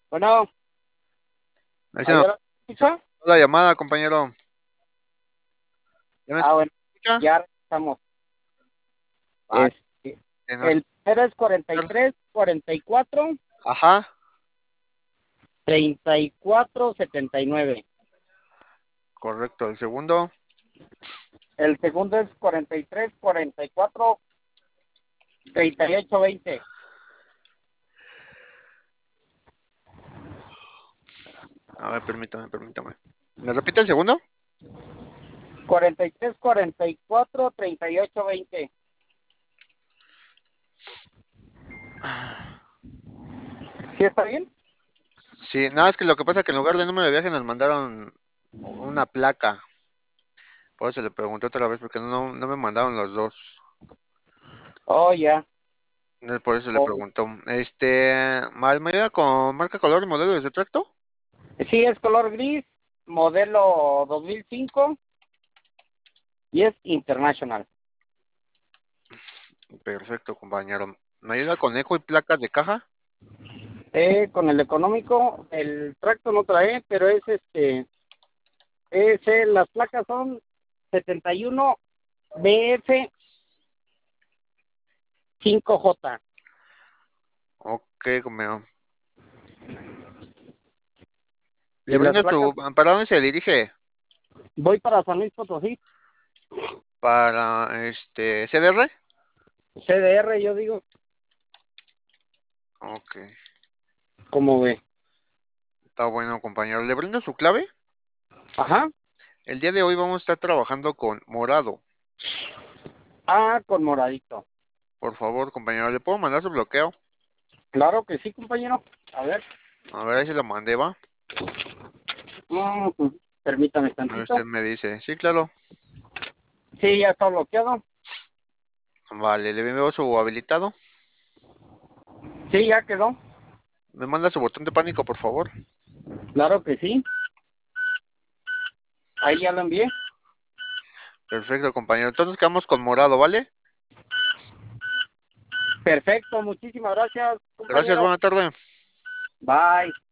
Bueno, Ahí se ¿ahí nos ahora me escucha? cortó la llamada, compañero. ¿Ya me Bueno, escucha? ya estamos. Ah, Este, que no es- el primero es 43, 44, Ajá, 34, 79. correcto. El segundo, El segundo es 43, 44, 38, 20. a ver, permítame. ¿Me repite el segundo? 43, 44, 38, 20. ¿Sí está bien? Sí, nada, es que lo que pasa es que en lugar de número de viaje nos mandaron una placa. Por eso le pregunté otra vez, porque no me mandaron los dos. Oh, ya. Por eso le Oh, preguntó. ¿Me ayuda con marca, color y modelo de su tracto? sí, es color gris, modelo 2005 y es international. Perfecto, compañero. ¿Me ayuda con eco y placas de caja? Con el económico, el tracto no trae, pero las placas son 71 BF 5J. Ok, compañero. ¿Le Y las brindo placas, su... ¿Para dónde se dirige? voy para San Luis Potosí, Para CDR. CDR, yo digo, Ok, como ve. está bueno, compañero. ¿Le brindo su clave? Ajá. El día de hoy vamos a estar trabajando con morado. Ah, con moradito. Por favor, compañero, ¿le puedo mandar su bloqueo? Claro que sí, compañero. A ver, A ver, ahí se lo mandé, va. permítame Usted tantito. me dice, sí, claro. Sí, ya está bloqueado. Vale, le envío su habilitado. Sí, ya quedó. Me manda su botón de pánico, por favor. Claro que sí. Ahí ya lo envié. Perfecto, compañero. Entonces quedamos con morado, ¿vale? Perfecto, muchísimas gracias, Gracias, compañero. buena tarde. Bye.